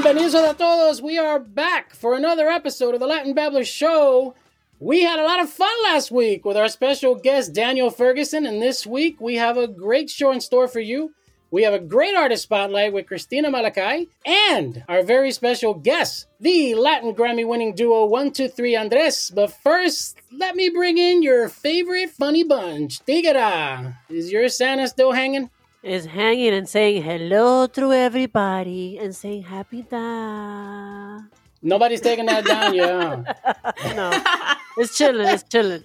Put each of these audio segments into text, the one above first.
Bienvenidos a todos. We are back for another episode of the Latin Babbler Show. We had a lot of fun last week with our special guest, Daniel Ferguson, and this week we have a great show in store for you. We have a great artist spotlight with Christina Malakai and our very special guest, the Latin Grammy-winning duo 123 Andres. But first, let me bring in your favorite funny bunch. Tigara, is your Santa still hanging? Is hanging and saying hello to everybody and saying happy da. Nobody's taking that down yet, huh? No, it's chilling.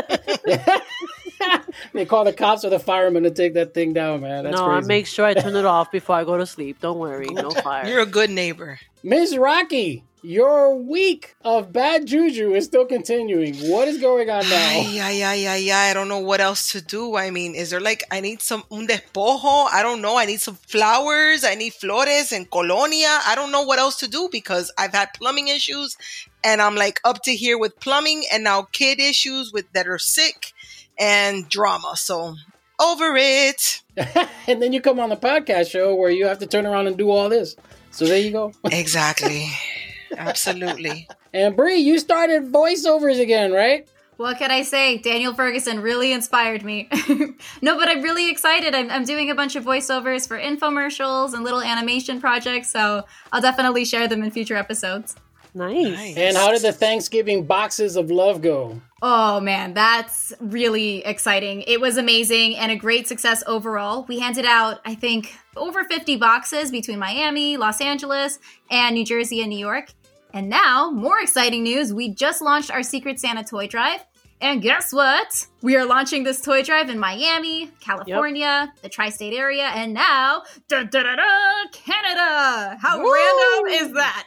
They call the cops or the firemen to take that thing down, man. That's crazy. I make sure I turn it off before I go to sleep. Don't worry, no fire. You're a good neighbor. Miss Rocky, your week of bad juju is still continuing. What is going on now? I don't know what else to do. I mean, is there I need un despojo? I don't know. I need some flowers. I need flores and colonia. I don't know what else to do because I've had plumbing issues and I'm up to here with plumbing and now kid issues that are sick and drama. So over it. And then you come on the podcast show where you have to turn around and do all this. So there you go. Exactly. Absolutely. And Bree, you started voiceovers again, right? What can I say? Daniel Ferguson really inspired me. No, but I'm really excited. I'm doing a bunch of voiceovers for infomercials and little animation projects, so I'll definitely share them in future episodes. Nice. And how did the Thanksgiving boxes of love go? Oh man, that's really exciting. It was amazing and a great success overall. We handed out, I think, over 50 boxes between Miami, Los Angeles, and New Jersey and New York. And now, more exciting news, we just launched our Secret Santa toy drive. And guess what? We are launching this toy drive in Miami, California, the tri-state area, and now, Canada! How random is that?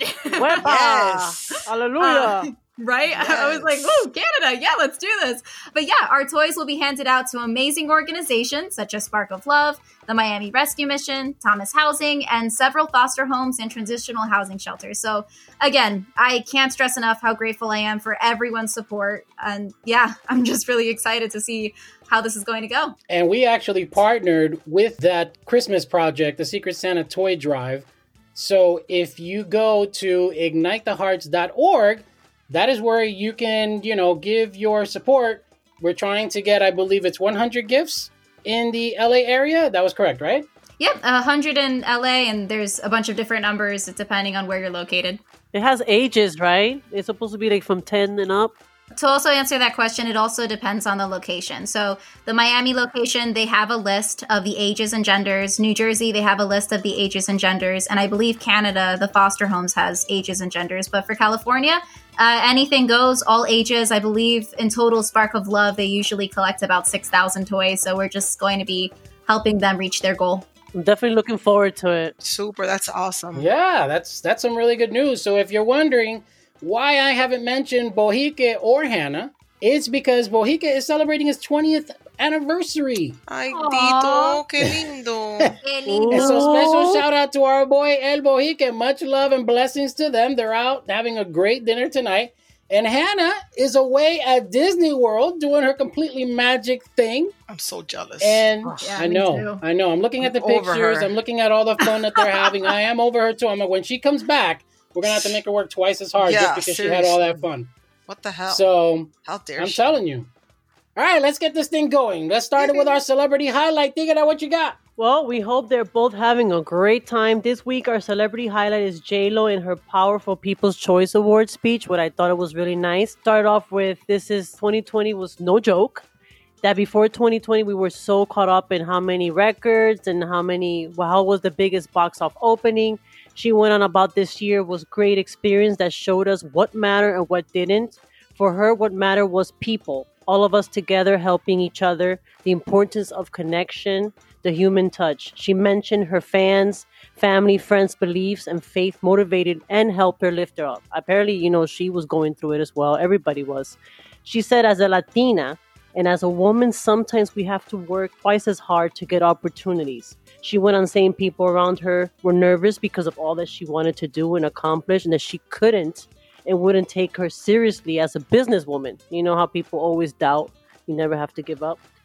Yes! Hallelujah! Right? Yes. I was like, oh, Canada, yeah, let's do this. But yeah, our toys will be handed out to amazing organizations such as Spark of Love, the Miami Rescue Mission, Thomas Housing, and several foster homes and transitional housing shelters. So again, I can't stress enough how grateful I am for everyone's support. And yeah, I'm just really excited to see how this is going to go. And we actually partnered with that Christmas project, the Secret Santa Toy Drive. So if you go to ignitethehearts.org, that is where you can, give your support. We're trying to get, I believe it's 100 gifts in the LA area. That was correct, right? Yep, 100 in LA, and there's a bunch of different numbers depending on where you're located. It has ages, right? It's supposed to be from 10 and up. To also answer that question, it also depends on the location. So the Miami location, they have a list of the ages and genders. New Jersey, they have a list of the ages and genders. And I believe Canada, the foster homes, has ages and genders. But for California, anything goes, all ages. I believe in total Spark of Love, they usually collect about 6,000 toys. So we're just going to be helping them reach their goal. I'm definitely looking forward to it. Super. That's awesome. Yeah, that's some really good news. So if you're wondering why I haven't mentioned Bohique or Hannah, it's because Bohique is celebrating his 20th anniversary. Ay, Tito, qué lindo. And so special shout out to our boy El Bohique. Much love and blessings to them. They're out having a great dinner tonight. And Hannah is away at Disney World doing her completely magic thing. I'm so jealous. And yeah, I know. I'm looking at the over pictures. her. I'm looking at all the fun that they're having. I am over her too. When she comes back, we're going to have to make her work twice as hard just because she had all that fun. What the hell? So, how dare I'm she? telling you. All right, let's get this thing going. Let's start it with our celebrity highlight. Tigara, what you got? Well, we hope they're both having a great time. This week, our celebrity highlight is J-Lo in her powerful People's Choice Award speech, what I thought it was really nice. Started off with, 2020 was no joke. That before 2020, we were so caught up in how many records and how was the biggest box office opening. She went on about this year was great experience that showed us what mattered and what didn't. For her, what mattered was people. All of us together helping each other, the importance of connection, the human touch. She mentioned her fans, family, friends' beliefs, and faith motivated and helped her lift her up. Apparently, she was going through it as well. Everybody was. She said, as a Latina and as a woman, sometimes we have to work twice as hard to get opportunities. She went on saying people around her were nervous because of all that she wanted to do and accomplish and that she couldn't and wouldn't take her seriously as a businesswoman. You know how people always doubt. You never have to give up.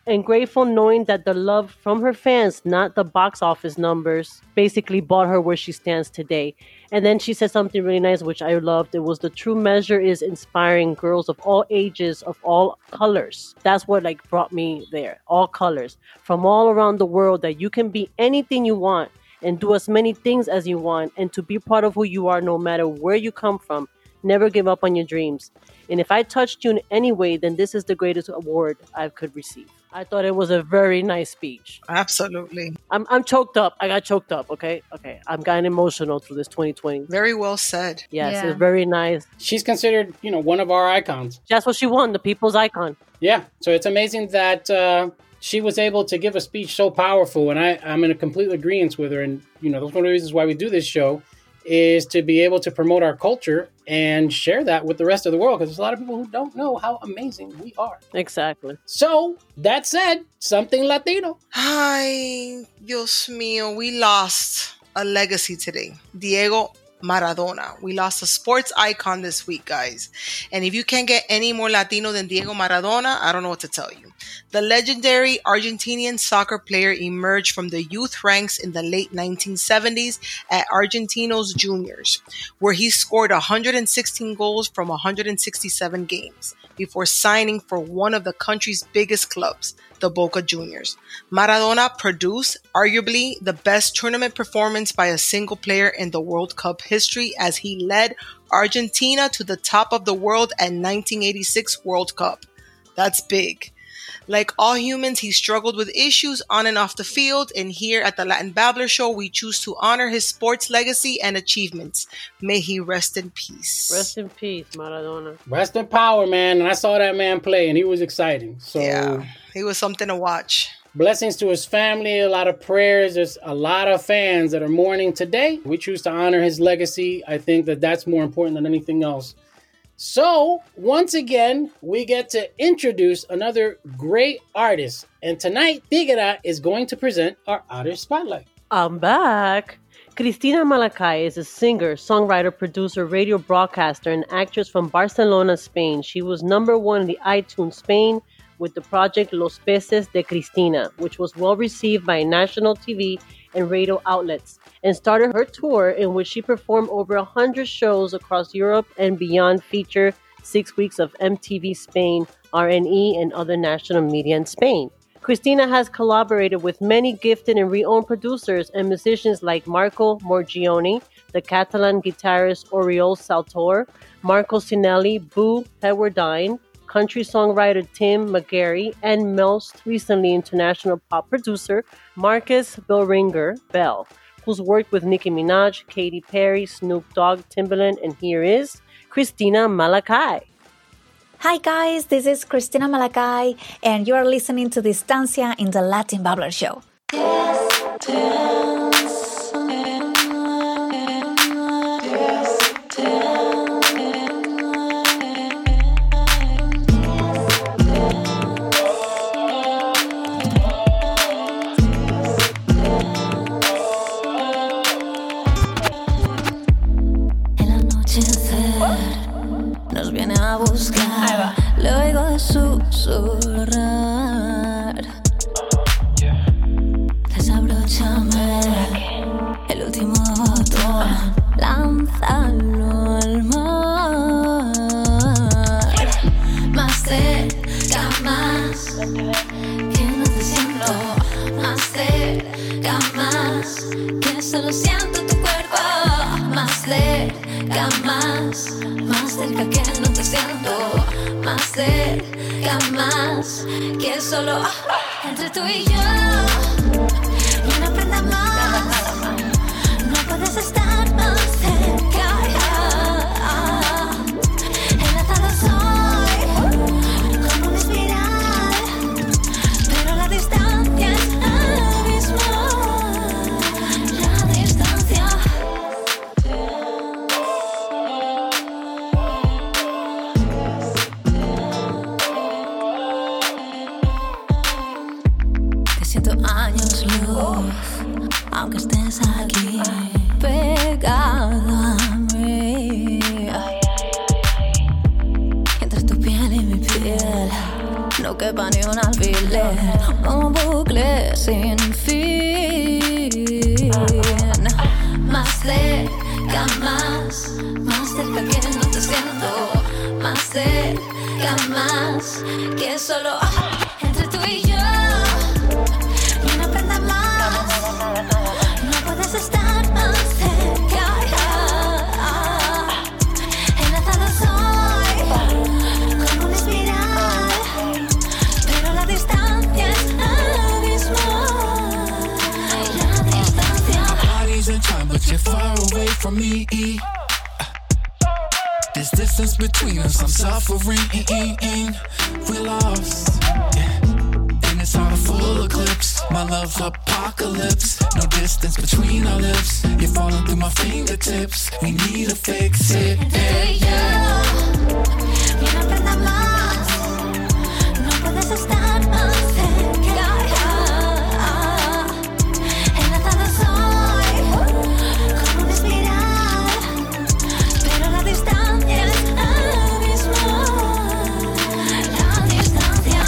and grateful knowing that the love from her fans, not the box office numbers, basically brought her where she stands today. And then she said something really nice, which I loved. It was the true measure is inspiring girls of all ages, of all colors. That's what like brought me there. All colors from all around the world, that you can be anything you want and do as many things as you want, and to be part of who you are no matter where you come from. Never give up on your dreams. And if I touched you in any way, then this is the greatest award I could receive. I thought it was a very nice speech. Absolutely. I'm choked up. I got choked up, okay? I'm getting emotional through this 2020. Very well said. Yes, Yeah. it's very nice. She's considered, one of our icons. That's what she won, the people's icon. Yeah, so it's amazing that she was able to give a speech so powerful, and I'm in a complete agreement with her. And, that's one of the reasons why we do this show, is to be able to promote our culture and share that with the rest of the world, because there's a lot of people who don't know how amazing we are. Exactly. So, that said, something Latino. Ay, Dios mío, we lost a legacy today. Diego Maradona. We lost a sports icon this week, guys. And if you can't get any more Latino than Diego Maradona, I don't know what to tell you. The legendary Argentinian soccer player emerged from the youth ranks in the late 1970s at Argentinos Juniors, where he scored 116 goals from 167 games before signing for one of the country's biggest clubs, the Boca Juniors. Maradona produced arguably the best tournament performance by a single player in the World Cup history, as he led Argentina to the top of the world at 1986 World Cup. That's big. Like all humans, he struggled with issues on and off the field, and here at the Latin Babbler Show, we choose to honor his sports legacy and achievements. May he rest in peace. Rest in peace, Maradona. Rest in power, man. And I saw that man play, and he was exciting. So, Yeah, he was something to watch. blessings to his family, a lot of prayers. There's a lot of fans that are mourning today. We choose to honor his legacy. I think that that's more important than anything else. So, once again, we get to introduce another great artist. And tonight, Tigera is going to present our Artist Spotlight. I'm back. Cristina Malakai is a singer, songwriter, producer, radio broadcaster, and actress from Barcelona, Spain. She was #1 in the iTunes Spain with the project Los Peces de Cristina, which was well received by national TV and radio outlets, and started her tour, in which she performed over 100 shows across Europe and beyond, feature 6 weeks of MTV Spain, RNE, and other national media in Spain. Cristina has collaborated with many gifted and renowned producers and musicians like Marco Morgioni, the Catalan guitarist Oriol Saltor, Marco Sinelli, Boo Pewardine, country songwriter Tim McGarry, and most recently international pop producer Marcus Bellringer Bell, who's worked with Nicki Minaj, Katy Perry, Snoop Dogg, Timbaland, and here is Cristina Malakai. Hi guys, this is Cristina Malakai, and you are listening to Distancia in the Latin Babbler Show. El anochecer nos viene a buscar, le oigo susurrar. Desabróchame el último botón, lánzalo al mar. Más cerca, más, que no te siento. Más cerca, más, que solo siento tu cuerpo. Más cerca, más cerca que no te siento. Más cerca, más, que solo entre tú y yo. Y una prenda más, no puedes estar más cerca. Enlazado soy, como una espiral, pero la distancia es abismal. La distancia. Te siento años luz, aunque estés sin fin. Más cerca, más cerca que no te siento. Más cerca, más que solo entre tú y yo. Ni una prenda más. No puedes estar más cerca. Enlazado soy como una espiral, pero la distancia es abismal. La distancia. Bodies in time, but you're far away from me. This distance between us, I'm suffering. We're lost, yeah. And it's all a full eclipse. My love's apocalypse. No distance between our lips. You're falling through my fingertips. We need to fix it. Entre tú y yo, ni una prenda más. No puedes estar más cerca. Enlazado soy como una espiral, pero la distancia es abismal. La distancia.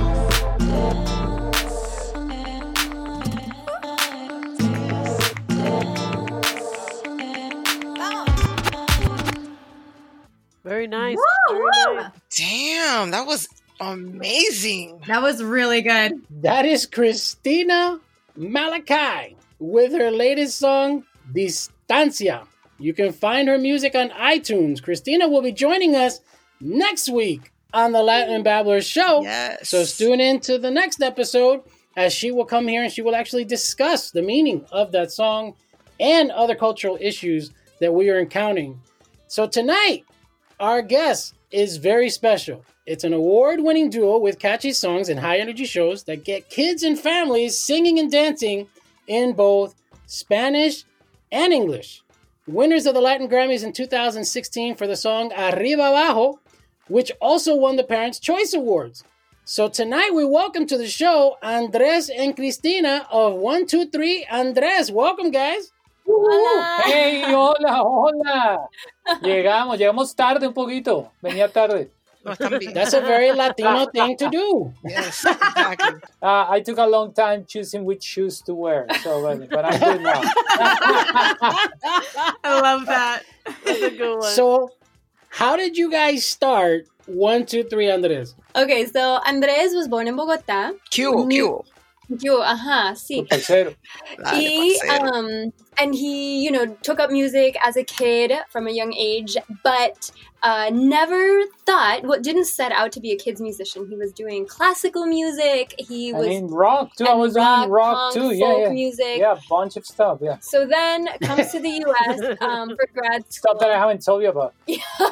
Very nice. Woo, Very woo. nice. Damn, that was amazing. That was really good. That is Christina Malachi with her latest song, Distancia. You can find her music on iTunes. Christina will be joining us next week on the Latin Babblers show. Yes. So tune in to the next episode as she will come here and she will actually discuss the meaning of that song and other cultural issues that we are encountering. So tonight, our guest is very special. It's an award-winning duo with catchy songs and high-energy shows that get kids and families singing and dancing in both Spanish and English. Winners of the Latin Grammys in 2016 for the song Arriba Abajo, which also won the Parents' Choice Awards. So tonight we welcome to the show Andres and Cristina of 123 Andres. Welcome, guys. Hola. Hey, hola, hola. Llegamos tarde un poquito. Venía tarde. No, están bien. That's a very Latino thing to do. Yes, exactly. I took a long time choosing which shoes to wear, but I'm good now. I love that. That's a good one. So, how did you guys start 123 Andres? Okay, so Andrés was born in Bogotá. Q. Yo, ajá, sí. Parcero. He, and he, you know, took up music as a kid from a young age, but never thought, didn't set out to be a kid's musician. He was doing classical music. He was in rock too. I was doing rock punk, too. folk music. Yeah, a bunch of stuff. Yeah. So then comes to the U.S. For grad school. Stuff that I haven't told you about.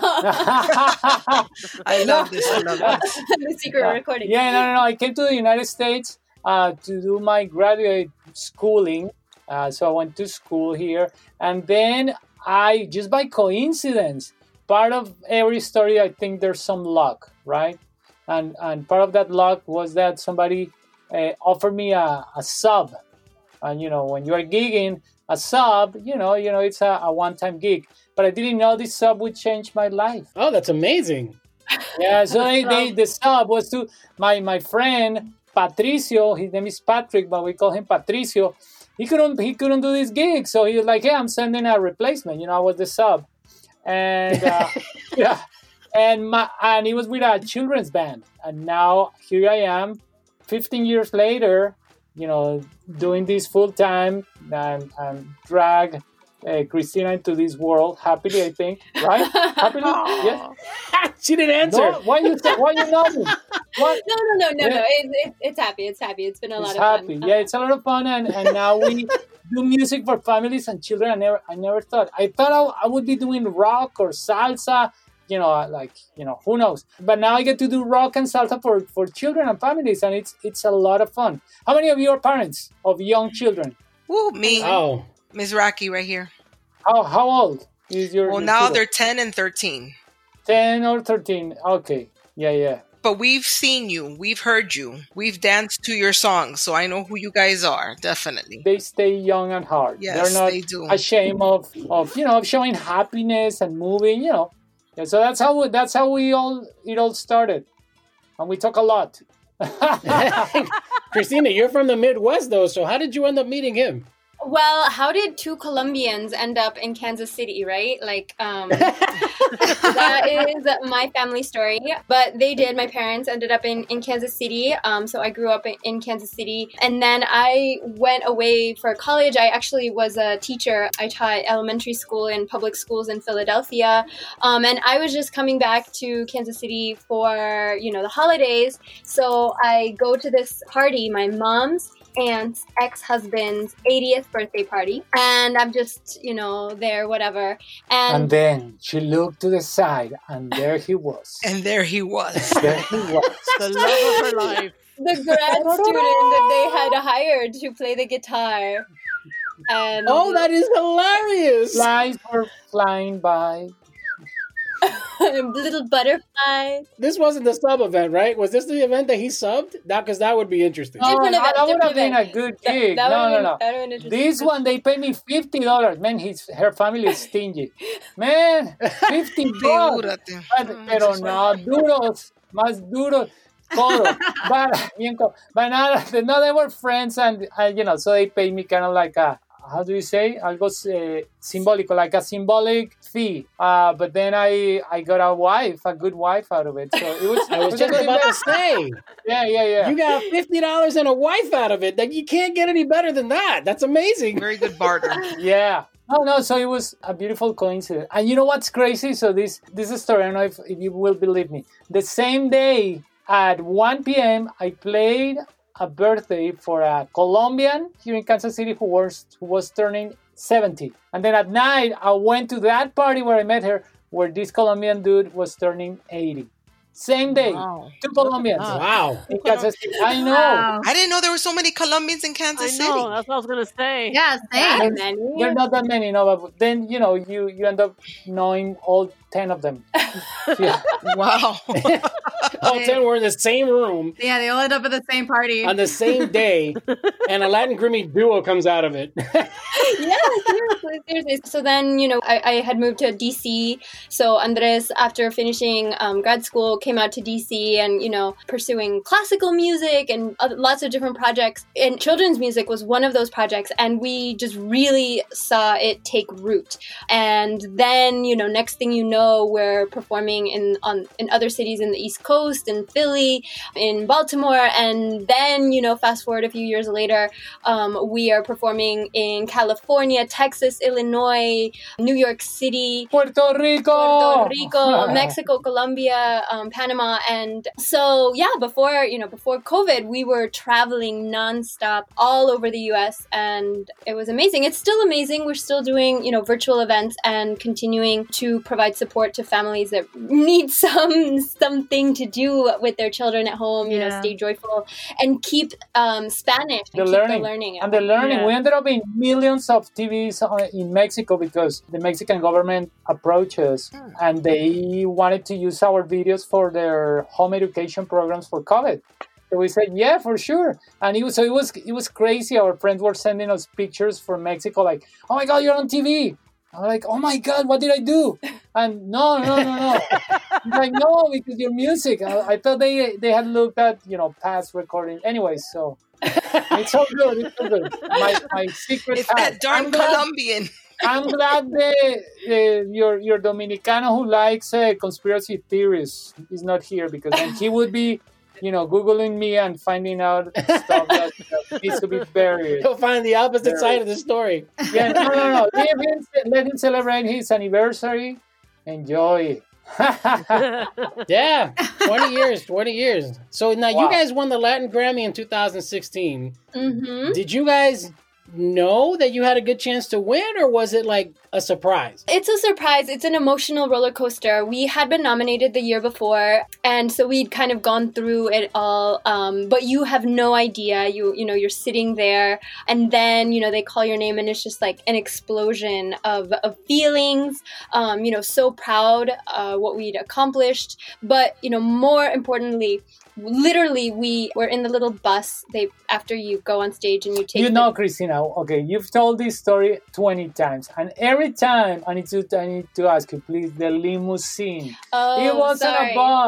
I love this. The secret recording. Yeah, no. I came to the United States to do my graduate schooling. So I went to school here. And then I, just by coincidence, part of every story, I think there's some luck, right? And part of that luck was that somebody offered me a sub. And, you know, when you are gigging, a sub, you know, it's a one-time gig. But I didn't know this sub would change my life. Oh, that's amazing. Yeah, so the sub was to my friend Patricio. His name is Patrick, but we call him Patricio. He couldn't do this gig, so he was like, "Hey, I'm sending a replacement." You know, I was the sub, and yeah, and he was with a children's band, and now here I am, 15 years later, you know, doing this full time and drag Christina into this world happily, I think, right? Happily, yes. She didn't answer. No, why you nodding? What? No. Yeah. It's happy. It's been a lot It's of happy. fun. Yeah, it's a lot of fun, and now we do music for families and children. I never thought. I thought I would be doing rock or salsa, you know, who knows? But now I get to do rock and salsa for children and families, and it's a lot of fun. How many of you are parents of young children? Woo, me. Oh, Ms. Rocky right here. How old is your? Well, your now kiddo? they're 10 and 13. 10 or 13. Okay. Yeah. But we've seen you. We've heard you. We've danced to your songs. So I know who you guys are. Definitely. They stay young and hard. Yes, They're not they do. ashamed of showing happiness and moving, you know. Yeah, so that's how it all started. And we talk a lot. Christina, you're from the Midwest, though, so how did you end up meeting him? Well, how did two Colombians end up in Kansas City, right? That is my family story. But they did. My parents ended up in Kansas City. So I grew up in Kansas City. And then I went away for college. I actually was a teacher. I taught elementary school in public schools in Philadelphia. And I was just coming back to Kansas City for, the holidays. So I go to this party, my mom's aunt's ex-husband's 80th birthday party, and I'm just there, whatever, and then she looked to the side and there he was there he was the love of her life, the grad student that they had hired to play the guitar. And that is hilarious. Flies were flying by. Little butterfly. This wasn't the sub event, right? Was this the event that he subbed? Because that would be interesting. That would have been a good gig. No. This one, they paid me $50. Man, her family is stingy. Man, $50. Pero no, duros, más duros. But no, they were friends, and so they paid me kind of like a, how do you say? Algo symbolic, like a symbolic fee. But then I got a good wife out of it. So it was. I was just about to say. Yeah. You got $50 and a wife out of it. Like, you can't get any better than that. That's amazing. Very good barter. Yeah. No. So it was a beautiful coincidence. And you know what's crazy? So this is a story. I don't know if you will believe me. The same day at 1 p.m. I played a birthday for a Colombian here in Kansas City who was turning 70. And then at night, I went to that party where I met her, where this Colombian dude was turning 80. Same day, two Colombians. Wow. In Kansas City. I know. Wow. I didn't know there were so many Colombians in Kansas City. That's what I was going to say. Yeah, same. There are not that many, but then, you end up knowing all 10 of them. Yeah. Wow. All 10 were in the same room. Yeah, they all end up at the same party. On the same day, and a Latin Grammy duo comes out of it. Seriously. So then, I had moved to DC. So Andres, after finishing grad school, came out to DC and, pursuing classical music and lots of different projects. And children's music was one of those projects. And we just really saw it take root. And then, next thing you know, we're performing in other cities in the East Coast, in Philly, in Baltimore. And then, fast forward a few years later, we are performing in California, Texas, Illinois, New York City, Puerto Rico, Mexico, Colombia, Panama. And so, before COVID, we were traveling nonstop all over the US, and it was amazing. It's still amazing. We're still doing, virtual events and continuing to provide support to families that need something to do with their children at home, stay joyful and keep Spanish and keep the learning. And the learning. We ended up in millions of TVs in Mexico because the Mexican government approached us and they wanted to use our videos for their home education programs for COVID. So we said, yeah, for sure. And it was crazy. Our friends were sending us pictures from Mexico like, oh my God, you're on TV. I'm like, oh my God, what did I do? And no. I'm like, no, because your music. I thought they had looked at, past recording. Anyway, so it's all good. My secret It's that darn Colombian. I'm glad your Dominicano who likes conspiracy theories is not here, because then he would be, Googling me and finding out stuff that needs to be buried. He'll find the opposite side of the story. Yeah, no. Let him celebrate his anniversary. Enjoy. Yeah, 20 years. So now you guys won the Latin Grammy in 2016. Mm-hmm. Did you guys know that you had a good chance to win, or was it like a surprise? It's a surprise. It's an emotional roller coaster. We had been nominated the year before, and so we'd kind of gone through it all. But you have no idea. You're sitting there, and then they call your name, and it's just like an explosion of feelings. So proud what we'd accomplished, but more importantly, literally we were in the little bus. After you go on stage and you take. Christina. Okay, you've told this story 20 times, and every time I need to ask you, please, the limousine. Oh, it wasn't sorry. a bus.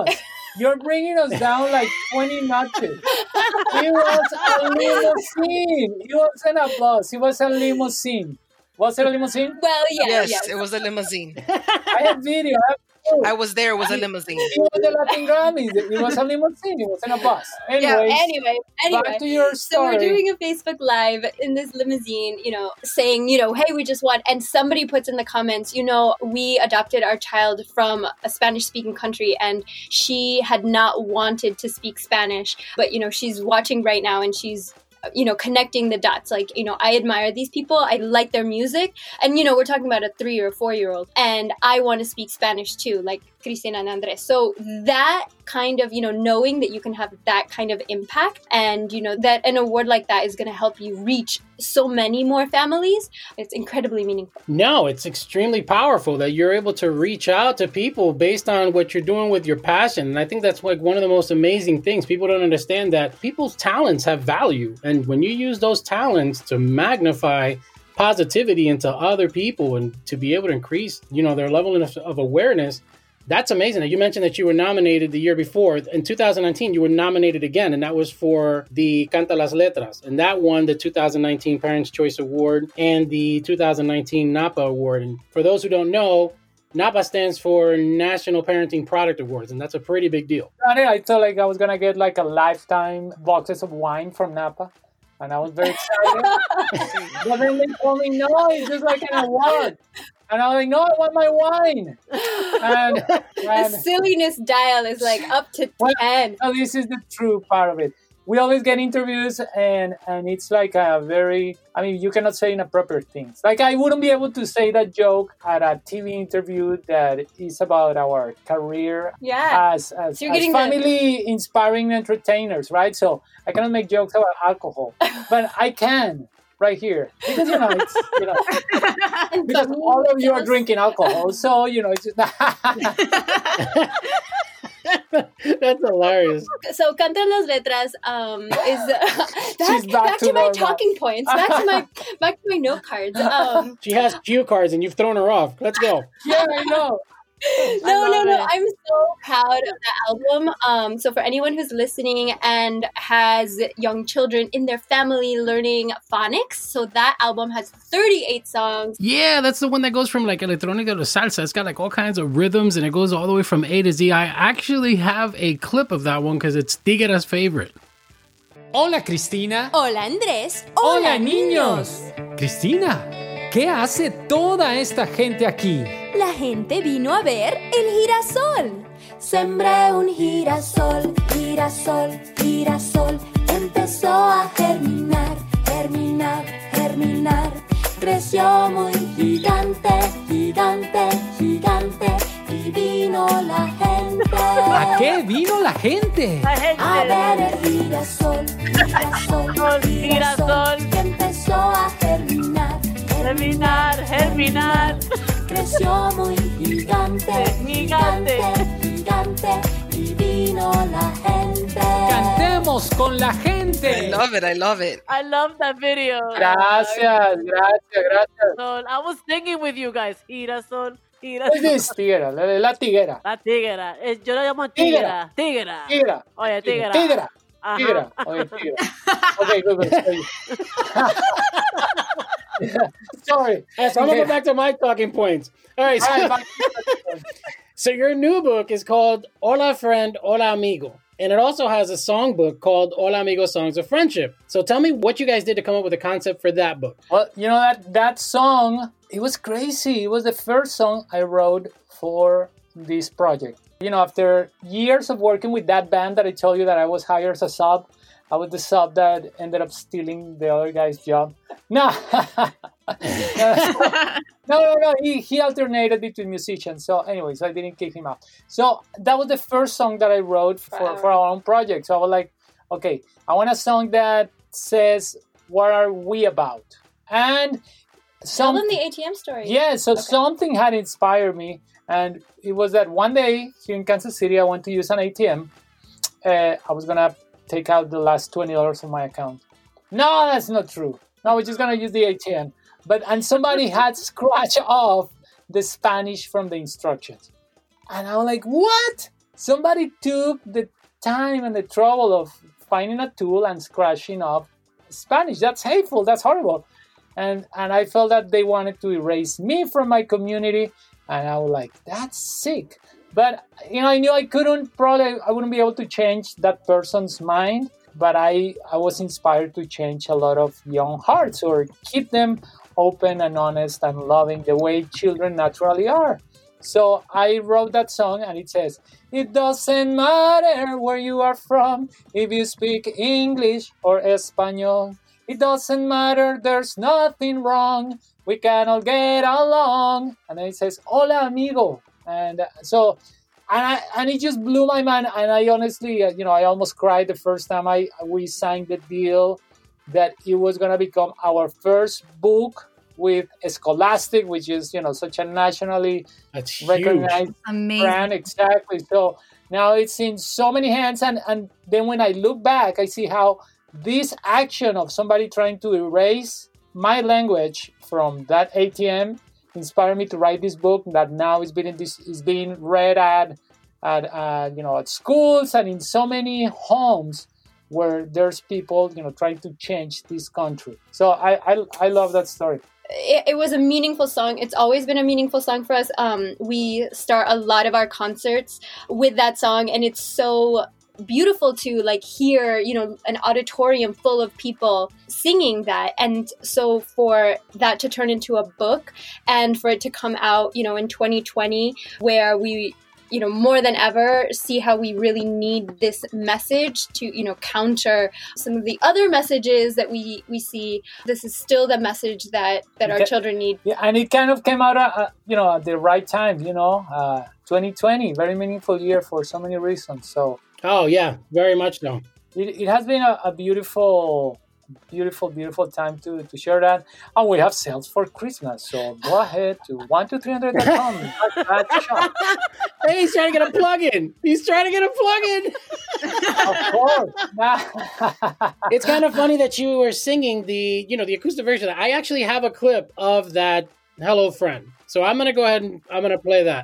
You're bringing us down like 20 notches. It was a limousine. It wasn't a bus. It was a limousine. Was it a limousine? Well, Yes, it was a limousine. I have video. I was there. It was a limousine. It was the Latin Grammys. It was a limousine. It wasn't a bus. Anyways, Anyway, back to your so story. we're doing a Facebook Live in this limousine, saying, hey, we just won. And somebody puts in the comments, we adopted our child from a Spanish-speaking country, and she had not wanted to speak Spanish. But, she's watching right now, and she's connecting the dots. Like, I admire these people. I like their music. And, we're talking about a 3 or 4-year-old. And I want to speak Spanish too, like Cristina and Andres. So that kind of, knowing that you can have that kind of impact and, that an award like that is going to help you reach so many more families, it's incredibly meaningful. No, it's extremely powerful that you're able to reach out to people based on what you're doing with your passion. And I think that's like one of the most amazing things. People don't understand that people's talents have value. And when you use those talents to magnify positivity into other people and to be able to increase, their level of awareness, that's amazing. You mentioned that you were nominated the year before. In 2019, you were nominated again, and that was for the Canta las Letras. And that won the 2019 Parents' Choice Award and the 2019 NAPA Award. And for those who don't know, NAPA stands for National Parenting Product Awards, and that's a pretty big deal. I thought like I was going to get like a lifetime boxes of wine from NAPA. And I was very excited. But then they told me, no, it's just like an award. And I was like, no, I want my wine. And the silliness dial is like up to 10. No, this is the true part of it. We always get interviews and it's like a very, you cannot say inappropriate things. Like I wouldn't be able to say that joke at a TV interview that is about our career as family inspiring entertainers, right? So I cannot make jokes about alcohol, but I can. Right here, because it's because all of you are drinking alcohol, so it's just That's hilarious. So Canta las Letras is back to my talking points, back to my note cards. She has cue cards, and you've thrown her off. Let's go. Yeah, I know. No. I'm so proud of the album. So for anyone who's listening and has young children in their family learning phonics, so that album has 38 songs. Yeah, that's the one that goes from like electronica to salsa. It's got like all kinds of rhythms, and it goes all the way from A to Z. I actually have a clip of that one because it's Tiguera's favorite. Hola, Cristina. Hola, Andrés. Hola, niños. Cristina, ¿qué hace toda esta gente aquí? La gente vino a ver el girasol. Sembré un girasol, girasol, girasol. Empezó a germinar, germinar, germinar. Creció muy gigante, gigante, gigante. Y vino la gente. ¿A qué vino la gente? A ver el girasol, girasol, girasol. Que empezó a germinar, germinar, germinar. Creció muy gigante, gigante, gigante, y vino la gente. Cantemos con la gente. I love it. I love that video. Gracias. So, I was singing with you guys. Girasol. ¿Qué es Tiguera? La Tiguera. La Tiguera. Yo la llamo Tiguera. Tiguera. Oye, Tiguera. Tiguera. Oye, Tiguera. Okay, good. Sorry. So I'm going to go back to my talking points. All right. So your new book is called Hola Friend, Hola Amigo. And it also has a songbook called Hola Amigo Songs of Friendship. So tell me what you guys did to come up with a concept for that book. Well, that song, it was crazy. It was the first song I wrote for this project. After years of working with that band that I told you that I was hired as a sub, I was the sub that ended up stealing the other guy's job. No. No. He alternated between musicians. So anyway, I didn't kick him out. So that was the first song that I wrote for our own project. So I was like, okay, I want a song that says, what are we about? And tell them the ATM story. Yeah, so something had inspired me. And it was that one day here in Kansas City, I went to use an ATM. I was going to take out the last $20 from my account. No, that's not true. No, we're just going to use the ATM. And somebody had scratched off the Spanish from the instructions. And I was like, what? somebody took the time and the trouble of finding a tool and scratching up Spanish. That's hateful. That's horrible. And I felt that they wanted to erase me from my community. And I was like, that's sick. But, I knew I wouldn't be able to change that person's mind. But I was inspired to change a lot of young hearts, or keep them open and honest and loving the way children naturally are. So I wrote that song, and it says, it doesn't matter where you are from, if you speak English or Espanol. It doesn't matter, there's nothing wrong, we can all get along. And then it says, hola amigo. And and it just blew my mind. And I honestly, I almost cried the first time we signed the deal that it was going to become our first book with Scholastic, which is, such a nationally recognized brand. Exactly. So now it's in so many hands. And then when I look back, I see how this action of somebody trying to erase my language from that ATM inspired me to write this book that now is being read at schools and in so many homes where there's people, trying to change this country. So I love that story. It was a meaningful song. It's always been a meaningful song for us. We start a lot of our concerts with that song, and it's so beautiful to hear, an auditorium full of people singing that. And so for that to turn into a book and for it to come out, in 2020, where we, more than ever see how we really need this message to, counter some of the other messages that we see. This is still the message that our children need. Yeah, and it kind of came out, at the right time, 2020, very meaningful year for so many reasons. So. Oh, yeah, very much so. It has been a beautiful time to share that. And we have sales for Christmas. So go ahead to 12300.com. Hey, he's trying to get a plug-in. Of course. It's kind of funny that you were singing the acoustic version. I actually have a clip of that Hello Friend. So I'm going to go ahead and I'm going to play that.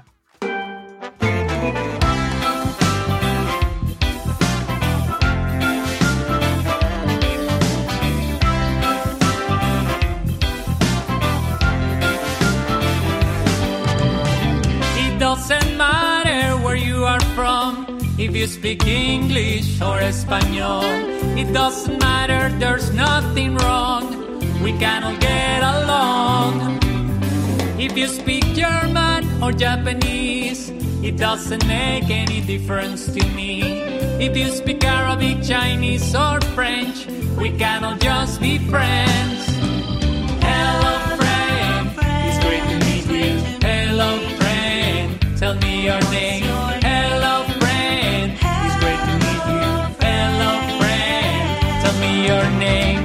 Doesn't matter where you are from, if you speak English or Espanol. It doesn't matter, there's nothing wrong, we can all get along. If you speak German or Japanese, it doesn't make any difference to me. If you speak Arabic, Chinese or French, we can all just be friends. Hello friend, it's great to meet you. Hello friend, tell me your name. Hello friend, it's great to meet you. Hello friend, tell me your name.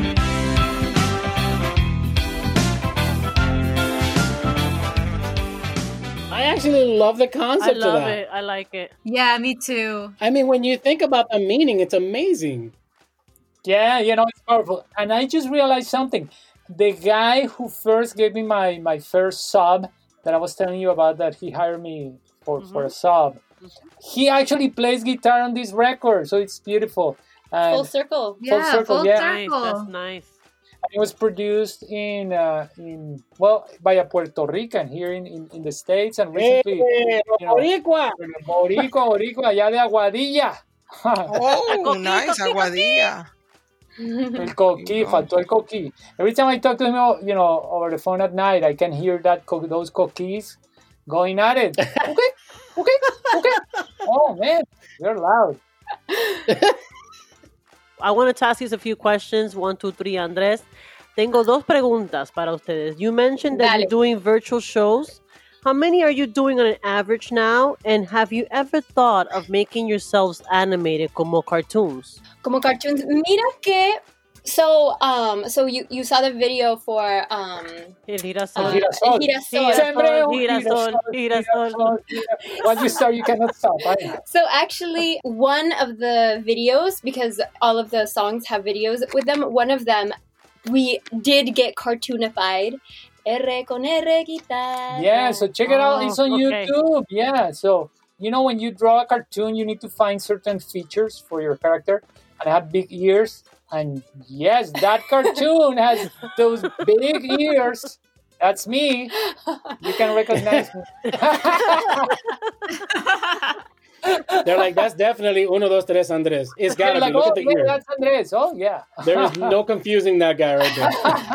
I actually love the concept of that. I love it. I like it. Yeah, me too. I mean, when you think about the meaning, it's amazing. Yeah, it's powerful. And I just realized something. The guy who first gave me my first sub that I was telling you about, that he hired me for a sub, he actually plays guitar on this record, so it's beautiful. And full circle. Full circle. Nice, that's nice. And it was produced in by a Puerto Rican here in the States, and recently, Boricua, allá de Aguadilla. Oh, nice, Aguadilla. El coquí, faltó el coquí. Every time I talk to him, over the phone at night, I can hear those coquís going at it. Okay. Oh man, you're loud. I want to ask you a few questions. 1, 2, 3, Andrés. Tengo dos preguntas para ustedes. You mentioned that you're doing virtual shows. How many are you doing on an average now? And have you ever thought of making yourselves animated como cartoons? Como cartoons. Mira que so you saw the video for El girasol. Once you start, you cannot stop. So actually, one of the videos, because all of the songs have videos with them, one of them we did get cartoonified. R con R guitarra. Yeah, so check it out. It's on YouTube. Yeah, so you know, when you draw a cartoon, you need to find certain features for your character. And I have big ears. And yes, that cartoon has those big ears. That's me. You can recognize me. They're like, that's definitely uno, dos, tres, Andres. It's gotta be. Like, Look at the ear. That's Andres. Oh, yeah. There is no confusing that guy right there.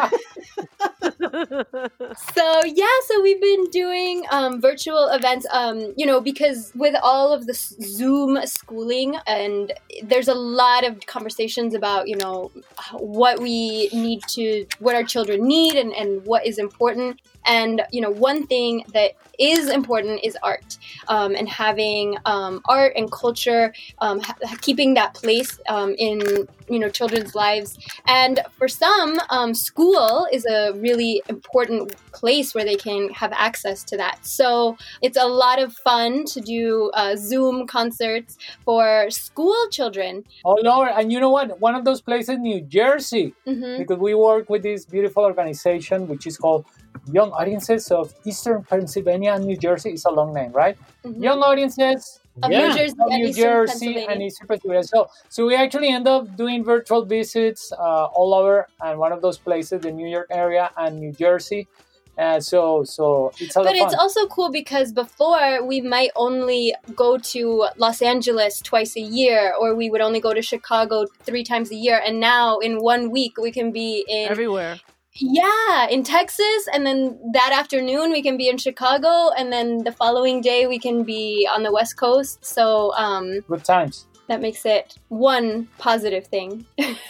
So we've been doing virtual events, you know, because with all of this Zoom schooling, and there's a lot of conversations about, you know, what our children need and what is important. And, you know, one thing that is important is art, and having art and culture, keeping that place in, you know, children's lives. And for some, school is a really important place where they can have access to that. So it's a lot of fun to do Zoom concerts for school children. Oh, Lord. And you know what? One of those places, New Jersey, because we work with this beautiful organization, which is called Young Audiences of Eastern Pennsylvania and New Jersey. Is a long name, right? Young Audiences of New Jersey and Eastern Pennsylvania. So we actually end up doing virtual visits all over, and one of those places, the New York area and New Jersey. So it's a lot of fun. But it's also cool because before we might only go to Los Angeles twice a year, or we would only go to Chicago 3 times a year. And now in 1 week we can be in everywhere. Yeah, in Texas, and then that afternoon we can be in Chicago, and then the following day we can be on the West Coast. So good times. That makes it one positive thing.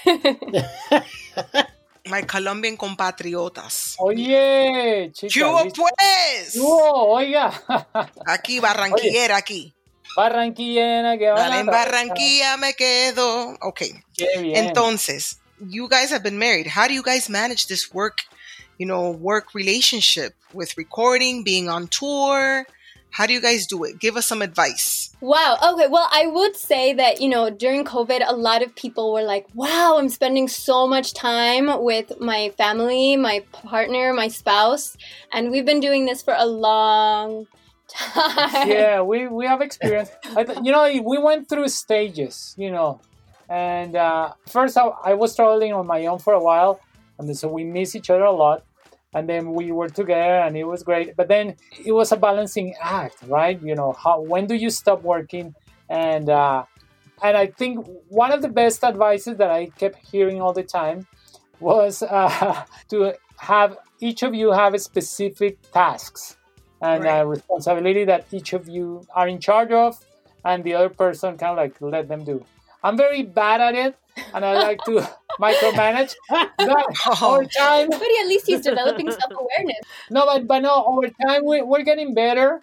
My Colombian compatriotas. Oye, chica. ¿Qué hubo, pues? Oiga. Aquí, barranquillera, aquí. Barranquillera, que Dale, en Barranquilla me quedo. Okay. Qué bien. Entonces, you guys have been married. How do you guys manage this work relationship with recording, being on tour? How do you guys do it? Give us some advice. Wow. Okay. Well, I would say that, you know, during COVID, a lot of people were like, wow, I'm spending so much time with my family, my partner, my spouse. And we've been doing this for a long time. Yeah, we have experience. You know, we went through stages, you know. And first, I was traveling on my own for a while. And so we miss each other a lot. And then we were together and it was great. But then it was a balancing act, right? You know, when do you stop working? And I think one of the best advices that I kept hearing all the time was to have each of you have specific tasks and responsibility that each of you are in charge of, and the other person kind of like let them do. I'm very bad at it, and I like to micromanage. Over time, but at least he's developing self-awareness. No, but no, over time we're getting better.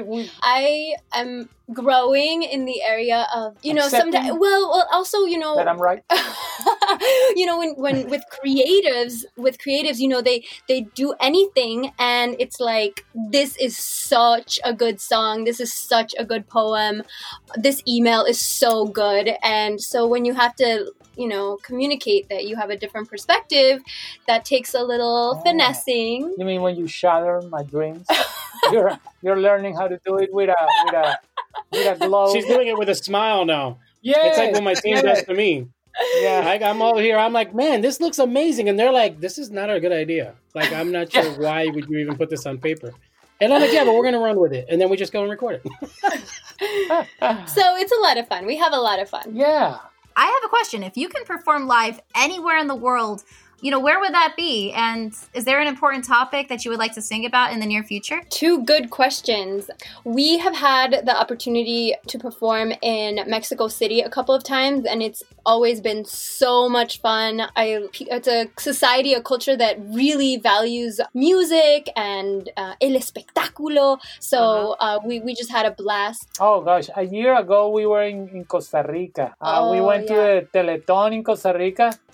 I am growing in the area of, you know, sometimes. Well, also, you know, that I'm right. You know, when with creatives, you know, they do anything, and it's like, this is such a good song. This is such a good poem. This email is so good, and so when you have to, you know, communicate that you have a different perspective, that takes a little finessing. You mean when you shatter my dreams? you're learning how to do it with a glow. She's doing it with a smile now. Yeah, it's like what my team does to me. Yeah, I'm over here. I'm like, man, this looks amazing, and they're like, this is not a good idea. Like, I'm not sure why would you even put this on paper. And I'm like, yeah, but we're gonna run with it, and then we just go and record it. So it's a lot of fun. We have a lot of fun. Yeah. I have a question. If you can perform live anywhere in the world, you know, where would that be? And is there an important topic that you would like to sing about in the near future? 2 good questions. We have had the opportunity to perform in Mexico City a couple of times, and it's always been so much fun. It's a society, a culture that really values music and el espectáculo. So we just had a blast. Oh gosh, a year ago we were in Costa Rica. We went to the Teletón in Costa Rica.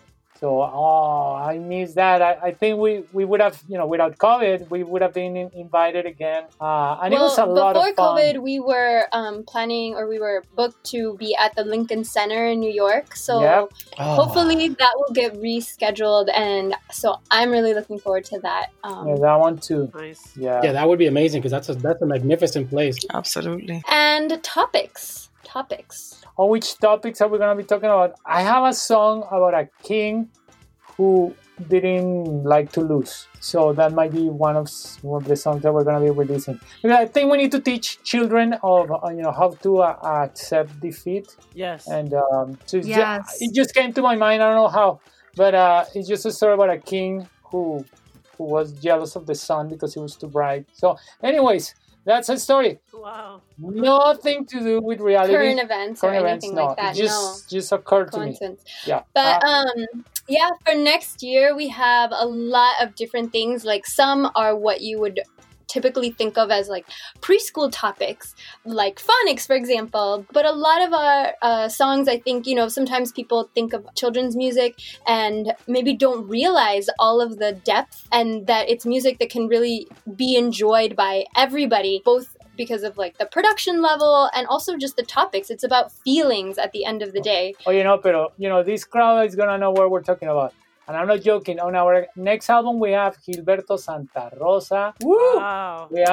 So, I miss that. I think we would have, without COVID, we would have been invited again. And it was a lot of fun. Before COVID, we were planning, or we were booked to be at the Lincoln Center in New York. So hopefully that will get rescheduled. And so I'm really looking forward to that. That one too. Nice. Yeah, that would be amazing because that's a magnificent place. Absolutely. And topics. On which topics are we going to be talking about? I have a song about a king who didn't like to lose. So that might be one of the songs that we're going to be releasing. Because I think we need to teach children of how to accept defeat. Yes. And it just came to my mind. I don't know how, but it's just a story about a king who was jealous of the sun because he was too bright. So, anyways. That's a story. Wow. Nothing to do with reality. Current events or anything like that. It just occurred to me. Yeah. But for next year we have a lot of different things. Like some are what you would typically think of as like preschool topics, like phonics, for example. But a lot of our songs, I think, sometimes people think of children's music and maybe don't realize all of the depth and that it's music that can really be enjoyed by everybody, both because of like the production level and also just the topics. It's about feelings at the end of the day. This crowd is gonna know what we're talking about. And I'm not joking. On our next album, we have Gilberto Santa Rosa. Woo! Wow. We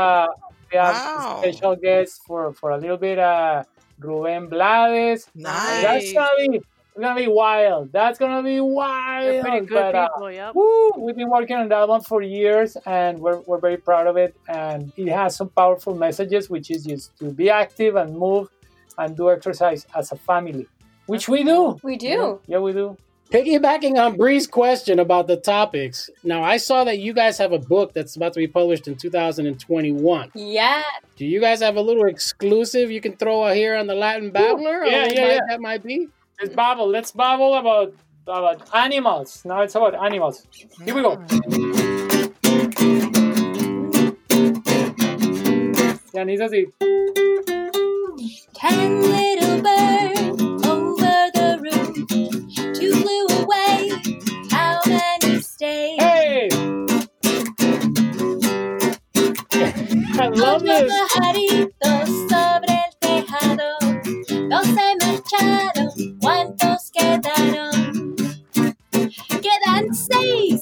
have special guests for a little bit. Rubén Blades. Nice. That's gonna be wild. That's gonna be wild. They're pretty good people. Yep. We've been working on that one for years, and we're very proud of it. And it has some powerful messages, which is just to be active and move and do exercise as a family, which we do. We do. Yeah, we do. Piggybacking on Bree's question about the topics, now I saw that you guys have a book that's about to be published in 2021. Yeah. Do you guys have a little exclusive you can throw here on the Latin Babbler? Yeah. That might be. Let's babble about animals. Now it's about animals. Here we go. Yeah, it's así. 10 little birds over the roof. 2 flew away. How many stayed? Hey! I love this. Pajaritos sobre el tejado. 12 marcharon. ¿Cuántos quedaron? Quedan 6.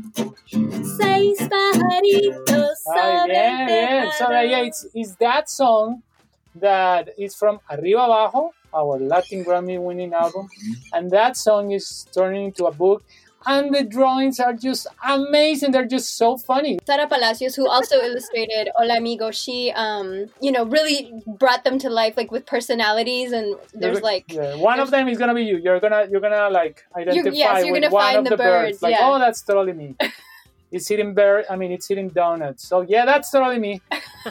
6 pajaritos sobre el tejado. So it's that song that is from Arriba Abajo, our Latin Grammy winning album, and that song is turning into a book, and the drawings are just amazing. They're just so funny. Sara Palacios, who also illustrated Hola Amigo, she really brought them to life, like with personalities, and there's one of them is gonna be you. You're gonna like identify with one of the birds. Like, oh, that's totally me. It's eating donuts. So yeah, that's totally me.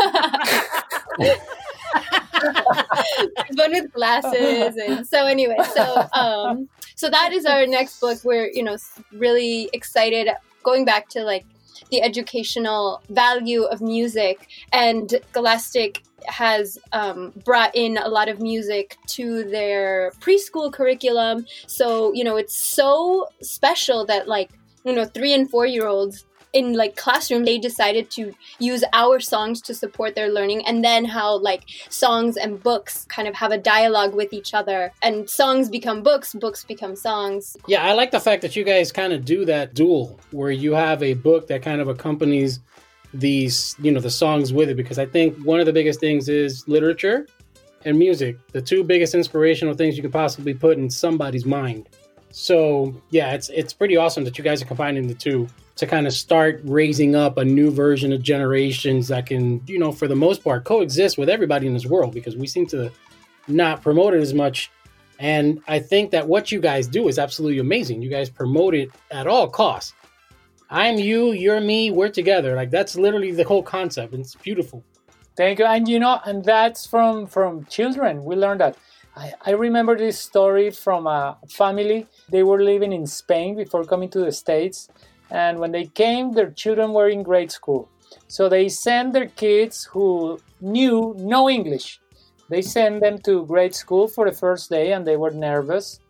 One with glasses, and so anyway, so that is our next book. We're really excited, going back to like the educational value of music, and Scholastic has brought in a lot of music to their preschool curriculum. So it's so special that 3 and 4 year olds in like classroom, they decided to use our songs to support their learning, and then how like songs and books kind of have a dialogue with each other, and songs become books, books become songs. Yeah, I like the fact that you guys kind of do that dual, where you have a book that kind of accompanies these, the songs with it, because I think one of the biggest things is literature and music, the two biggest inspirational things you can possibly put in somebody's mind. So yeah, it's pretty awesome that you guys are combining the two to kind of start raising up a new version of generations that can, for the most part, coexist with everybody in this world, because we seem to not promote it as much. And I think that what you guys do is absolutely amazing. You guys promote it at all costs. I'm you, you're me, we're together. Like, that's literally the whole concept. And it's beautiful. Thank you. And and that's from children. We learned that. I remember this story from a family. They were living in Spain before coming to the States. And when they came, their children were in grade school. So they sent their kids who knew no English. They sent them to grade school for the first day, and they were nervous.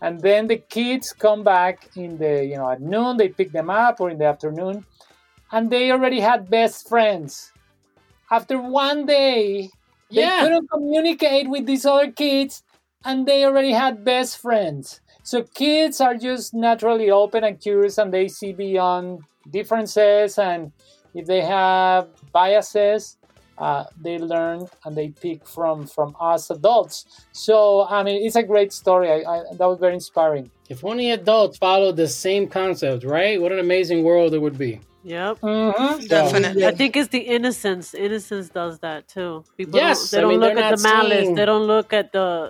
And then the kids come back in the, at noon, they pick them up, or in the afternoon, and they already had best friends. After one day, they couldn't communicate with these other kids, and they already had best friends. So kids are just naturally open and curious, and they see beyond differences, and if they have biases, they learn and they pick from us adults. So, I mean, it's a great story. That was very inspiring. If only adults followed the same concept, right? What an amazing world it would be. Yep. Mm-hmm. Definitely. I think it's the innocence. Innocence does that too. People Yes, they don't look at the malice. seeing... They don't look at the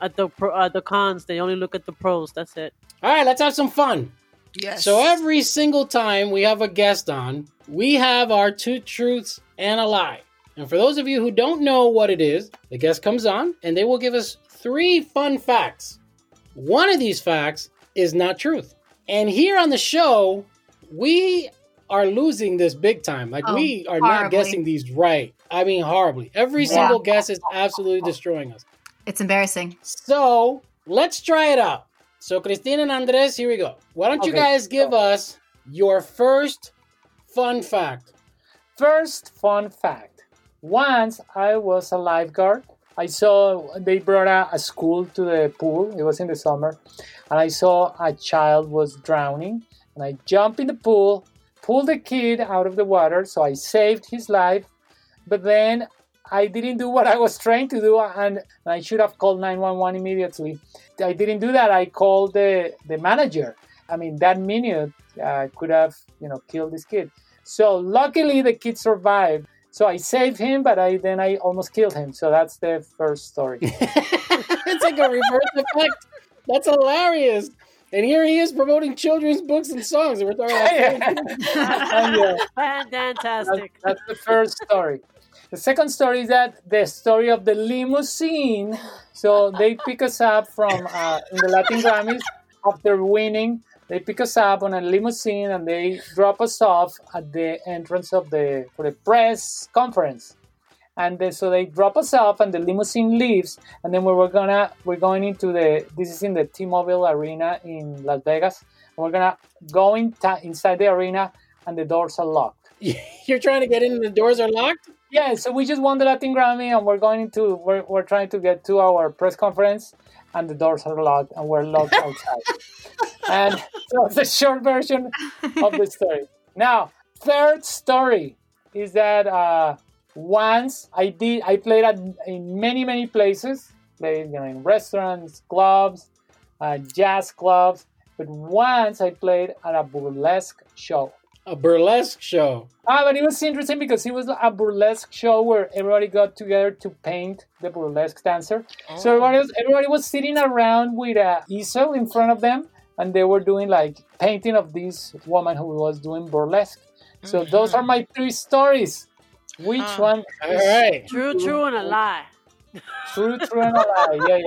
at the cons. They only look at the pros. That's it. All right, let's have some fun. Yes. So every single time we have a guest on, we have our 2 truths and a lie. And for those of you who don't know what it is, the guest comes on and they will give us 3 fun facts. One of these facts is not truth. And here on the show, we are losing this big time. Like, we are not guessing these right. I mean, horribly. Every single guess is absolutely destroying us. It's embarrassing. So let's try it out. So Cristina and Andres, here we go. Why don't you guys give us your first fun fact? First fun fact. Once I was a lifeguard. I saw they brought a school to the pool. It was in the summer. And I saw a child was drowning. And I jumped in the pool, pulled the kid out of the water. So I saved his life. But then I didn't do what I was trained to do. And I should have called 911 immediately. I didn't do that. I called the manager. I mean, that minute could have, killed this kid. So luckily the kid survived. So I saved him, but then I almost killed him. So that's the first story. It's like a reverse effect. That's hilarious. And here he is promoting children's books and songs. And we're talking about Fantastic. That's the first story. The second story is that the story of the limousine. So they pick us up from in the Latin Grammys after winning. They pick us up on a limousine and they drop us off at the entrance for the press conference. And so they drop us off and the limousine leaves. And then we're going into this is in the T-Mobile Arena in Las Vegas. And we're gonna go inside the arena and the doors are locked. You're trying to get in and the doors are locked? Yeah, so we just won the Latin Grammy and we're trying to get to our press conference and the doors are locked and we're locked outside. And so it's a short version of the story. Now, third story is that once I played in many places, played in restaurants, clubs, jazz clubs, but once I played at a burlesque show. A burlesque show. But it was interesting because it was a burlesque show where everybody got together to paint the burlesque dancer. Oh. So everybody was sitting around with an easel in front of them, and they were doing like painting of this woman who was doing burlesque. So those are my 3 stories. Which one? All right. True, and a lie. True, and a lie. Yeah.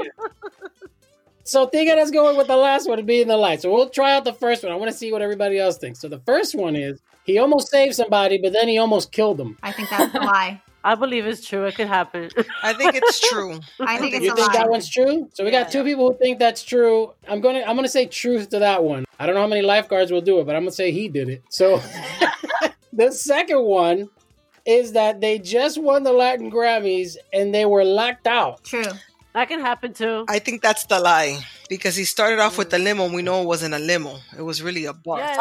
So Tigres going with the last one to be in the light. So we'll try out the first one. I want to see what everybody else thinks. So the first one is he almost saved somebody, but then he almost killed them. I think that's a lie. I believe it's true. It could happen. I think it's true. I think it's you a think lie. that one's true? So we got 2 people who think that's true. I'm gonna say truth to that one. I don't know how many lifeguards will do it, but I'm gonna say he did it. So the second one is that they just won the Latin Grammys and they were locked out. True. That can happen too. I think that's the lie because he started off with the limo and we know it wasn't a limo. It was really a bus. Yes.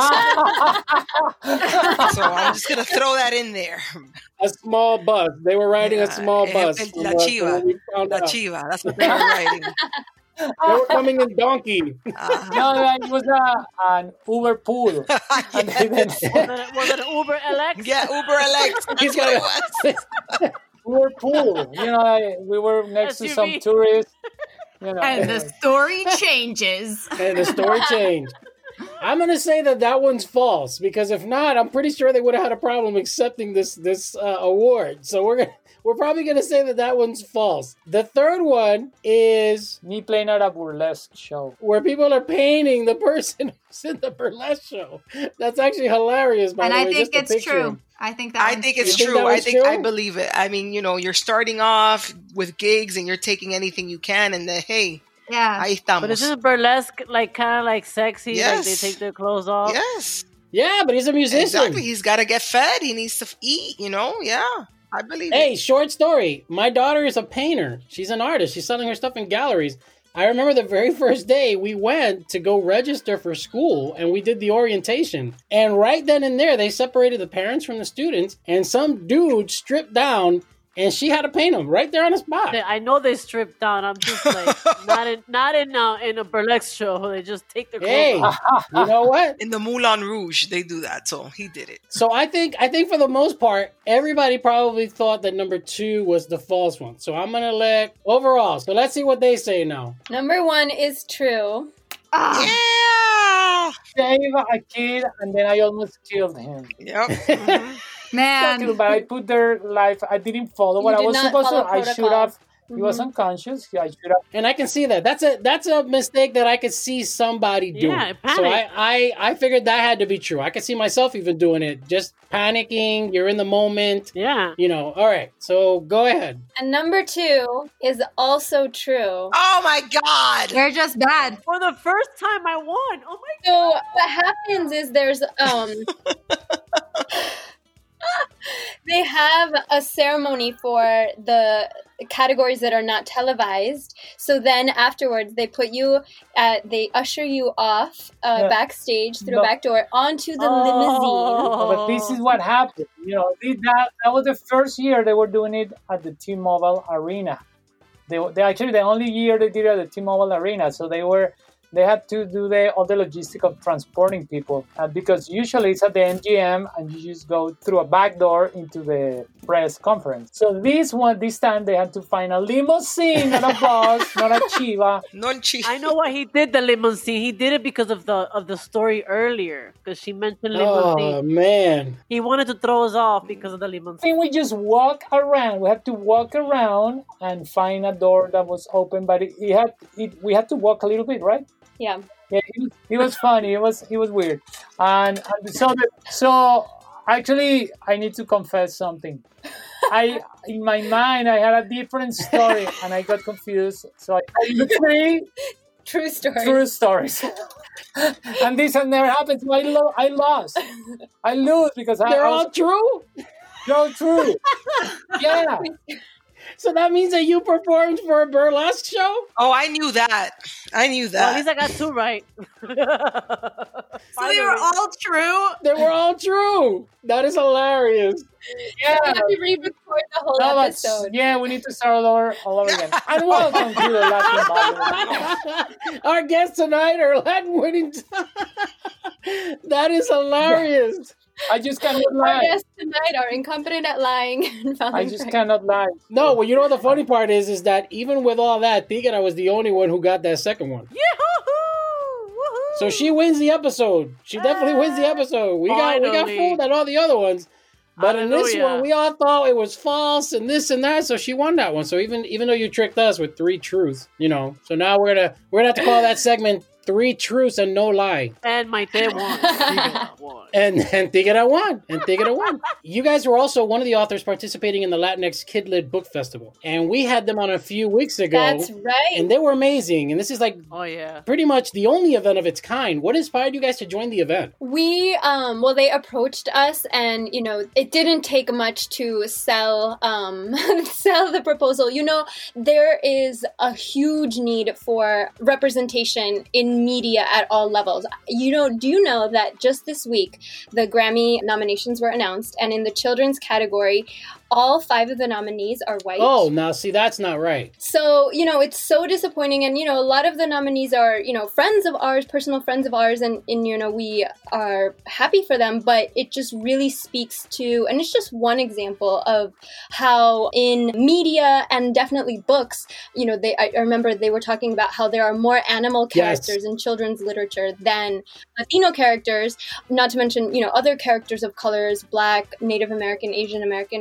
So I'm just going to throw that in there. A small bus. They were riding a small bus. La Chiva. La Chiva. That's what they were riding. They were coming in donkey. No, it was an Uber pool. Was it an Uber LX? Yeah, Uber LX. That's what it was. Uber pool. We were next to some tourists. And the story changes. And the story changed. I'm going to say that one's false because if not, I'm pretty sure they would have had a problem accepting this award. So we're probably going to say that one's false. The third one is me playing at a burlesque show where people are painting the person who's in the burlesque show. That's actually hilarious. By and the way, I think just it's true. Him. I think it's true. I believe it. I mean, you're starting off with gigs and you're taking anything you can, and then hey. Yeah. Ahí estamos. But isn't burlesque like kind of like sexy? Yes. Like they take their clothes off. Yes. Yeah, but he's a musician. Exactly. He's got to get fed. He needs to eat, Yeah, I believe Hey, it. short story. My daughter is a painter. She's an artist. She's selling her stuff in galleries. I remember the very first day we went to go register for school and we did the orientation. And right then and there, they separated the parents from the students and some dude stripped down and she had to paint him right there on the spot. I know they strip down. I'm just like not in a burlesque show. They just take their clothes Hey, off. you know what? In the Moulin Rouge, they do that. So he did it. So I think for the most part, everybody probably thought that number 2 was the false one. So I'm going to let overall. So let's see what they say now. Number 1 is true. Yeah. Save a kid, and then I almost killed him. Yep. Mhm. Man. But I put their life. I didn't follow what You I did was not supposed to. follow I should protocol. have. He was unconscious. I should have. And I can see that. That's a mistake that I could see somebody doing. Yeah, so panic. I figured that had to be true. I could see myself even doing it. Just panicking. You're in the moment. Yeah. All right. So go ahead. And number 2 is also true. Oh my God. You're just bad. For the first time, I won. Oh my So what happens is there's they have a ceremony for the categories that are not televised. So then afterwards, they put you they usher you off backstage through a back door onto the limousine. But this is what happened. That was the first year they were doing it at the T-Mobile Arena. They actually the only year they did it at the T-Mobile Arena. So they had to do all the logistic of transporting people because usually it's at the MGM and you just go through a back door into the press conference. So this time they had to find a limousine, not a bus, not a chiva. I know why he did the limousine. He did it because of the story earlier, because she mentioned limousine. Oh man! He wanted to throw us off because of the limousine. I think we just walk around. We had to walk around and find a door that was open, but we had to walk a little bit, right? Yeah. Yeah, it was funny. It was weird, and so actually, I need to confess something. In my mind, I had a different story, and I got confused. So I told you 3 true stories, and this has never happened. So I lost. I lose because they're all true. They're all true. Yeah. So that means that you performed for a burlesque show? Oh, I knew that. Well, at least I got 2 right. So they were all true? They were all true. That is hilarious. Yeah. We have to re-record the whole episode. Yeah, we need to start all over again. And welcome to the Latin Bubble. Our guests tonight are Latin winning. That is hilarious. I just cannot Our lie. guests tonight are incompetent at lying. And I just cannot lie. No, well, you know what the funny part is that even with all that, Tigana was the only one who got that second one. Yahoo! So she wins the episode. She definitely wins the episode. We got fooled at all the other ones. But in this one, we all thought it was false and this and that, so she won that one. So even though you tricked us with 3 truths, so now we're gonna have to call that segment 3 truths and no lie. And my dad won. And Tigana won. You guys were also one of the authors participating in the Latinx Kid Lit Book Festival. And we had them on a few weeks ago. That's right. And they were amazing. And this is pretty much the only event of its kind. What inspired you guys to join the event? We, they approached us and, it didn't take much to sell the proposal. There is a huge need for representation in media at all levels. Do you know that just this week, the Grammy nominations were announced, and in the children's category, all 5 of the nominees are white. Oh, now see, that's not right. So, it's so disappointing. And, a lot of the nominees are, friends of ours, personal friends of ours. And we are happy for them. But it just really speaks to, and it's just one example of how in media and definitely books, I remember they were talking about how there are more animal characters in children's literature than Latino characters, not to mention, other characters of colors, Black, Native American, Asian American.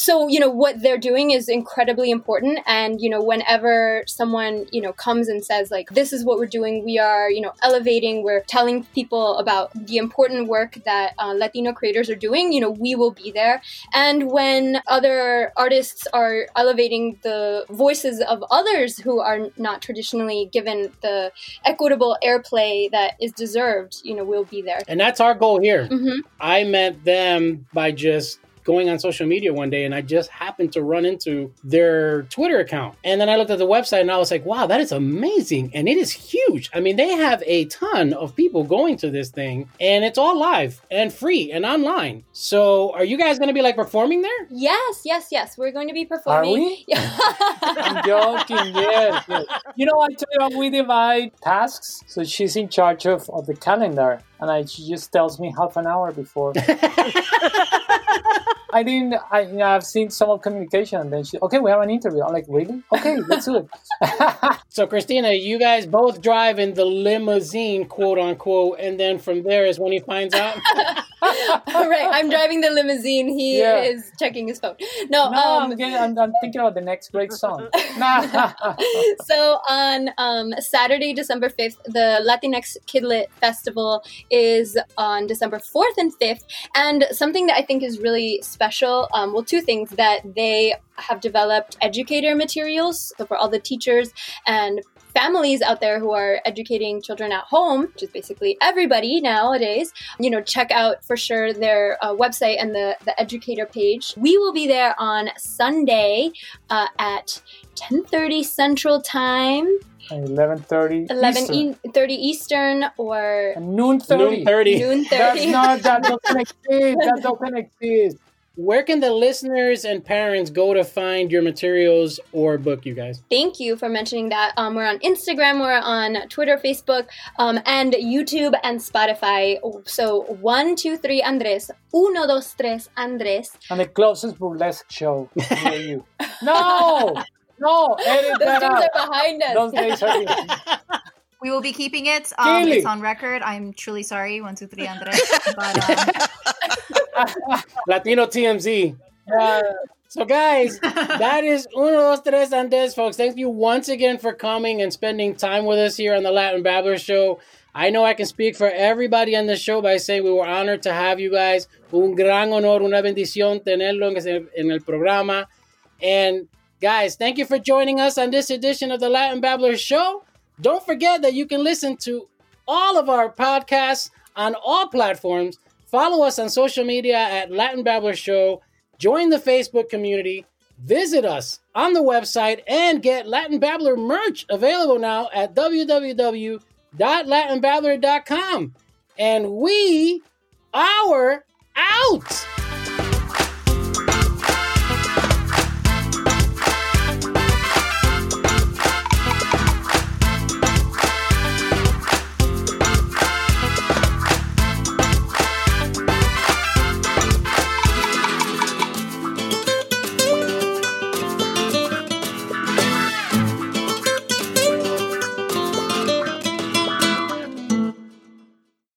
So, what they're doing is incredibly important. And, whenever someone, comes and says, like, this is what we're doing, we are, elevating, we're telling people about the important work that Latino creators are doing, we will be there. And when other artists are elevating the voices of others who are not traditionally given the equitable airplay that is deserved, we'll be there. And that's our goal here. Mm-hmm. I met them by just going on social media one day, and I just happened to run into their Twitter account. And then I looked at the website and I was like, wow, that is amazing. And it is huge. I mean, they have a ton of people going to this thing, and it's all live and free and online. So are you guys going to be like performing there? Yes. We're going to be performing. Are we? I'm joking. Yes. I tell you, we divide tasks. So she's in charge of the calendar, and she just tells me half an hour before. I've seen some of communication, and then okay, we have an interview. I'm like, really? Okay, let's do it. So Christina, you guys both drive in the limousine, quote unquote, and then from there is when he finds out. All right, I'm driving the limousine. He is checking his phone. No, I'm thinking about the next great song. So on Saturday, December 5th, the Latinx Kidlit Festival is on December 4th and 5th. And something that I think is really special, two things, that they have developed educator materials. So for all the teachers and families out there who are educating children at home, which is basically everybody nowadays, check out for sure their website and the educator page. We will be there on Sunday at 10:30 Central Time. 11:30 Eastern, or noon 30. Noon 30. That doesn't exist. Where can the listeners and parents go to find your materials or book you guys? Thank you for mentioning that. We're on Instagram, we're on Twitter, Facebook, and YouTube and Spotify. So 123 Andres, 123 Andres. And the closest burlesque show near you. No, edit that out. Those are behind us. Those days are behind. We will be keeping it. It's on record. I'm truly sorry, 123 Andres. But, Latino TMZ. So guys, that is 123 Andres, folks. Thank you once again for coming and spending time with us here on the Latin Babbler Show. I know I can speak for everybody on the show by saying we were honored to have you guys. Un gran honor, una bendición tenerlo en el programa. And guys, thank you for joining us on this edition of the Latin Babbler Show. Don't forget that you can listen to all of our podcasts on all platforms. Follow us on social media at Latin Babbler Show. Join the Facebook community. Visit us on the website and get Latin Babbler merch available now at www.latinbabbler.com. And we are out.